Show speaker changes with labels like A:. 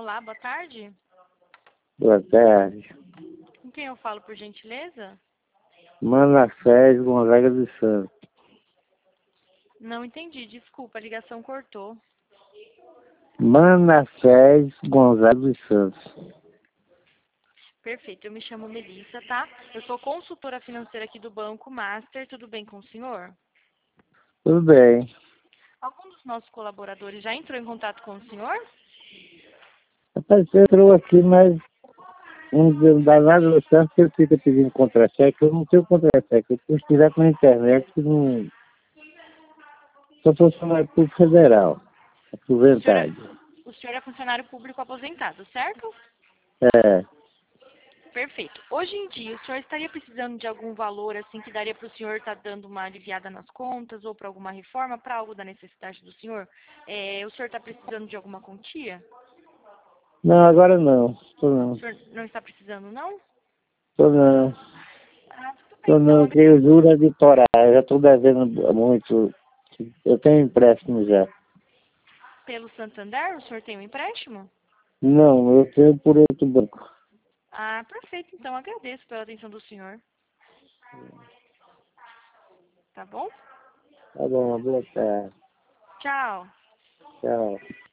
A: Olá, boa tarde.
B: Boa tarde.
A: Com quem eu falo, por gentileza?
B: Manassés Gonzaga dos Santos.
A: Não entendi, desculpa, a ligação cortou.
B: Manassés Gonzaga dos Santos.
A: Perfeito, eu me chamo Melissa, tá? Eu sou consultora financeira aqui do Banco Master, tudo bem com o senhor?
B: Tudo bem.
A: Algum dos nossos colaboradores já entrou em contato com o senhor?
B: Rapaz, você entrou aqui, mas não dá nada no certo que ele fica pedindo contra-cheque. Eu não tenho contra-cheque. Eu tenho que direto na internet que não... Sou funcionário público federal. Aposentado.
A: O senhor é funcionário público aposentado, certo?
B: É.
A: Perfeito. Hoje em dia, o senhor estaria precisando de algum valor assim que daria para o senhor estar dando uma aliviada nas contas ou para alguma reforma, para algo da necessidade do senhor? O senhor está precisando de alguma quantia?
B: Não, agora não. Tô
A: O
B: não.
A: senhor não está precisando, não?
B: Tô não.
A: Ah, tudo bem,
B: Tô
A: então.
B: não, que eu juro é de torar. Eu já estou devendo muito. Eu tenho empréstimo já.
A: Pelo Santander, o senhor tem um empréstimo?
B: Não, eu tenho por outro banco.
A: Ah, perfeito. Então, agradeço pela atenção do senhor. Tá bom?
B: Tá bom, boa tarde.
A: Tchau.
B: Tchau.